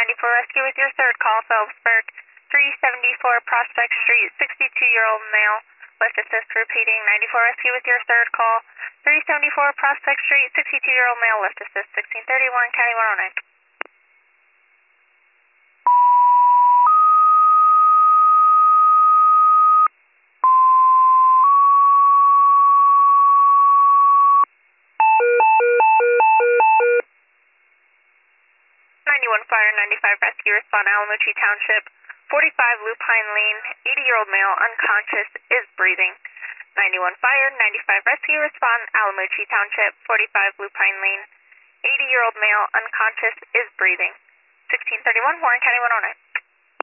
94 Rescue with your third call, Phillipsburg, 374 Prospect Street, 62-year-old male. Lift assist repeating, 94 Rescue with your third call, 374 Prospect Street, 62-year-old male. Lift assist, 1631, County 109. 91 Fire, 95 Rescue, respond Alamucci Township, 45 Lupine Lane, 80-year-old male, unconscious, is breathing. 91 Fire, 95 Rescue, respond Alamucci Township, 45 Lupine Lane, 80-year-old male, unconscious, is breathing. 1631, Warren County 109.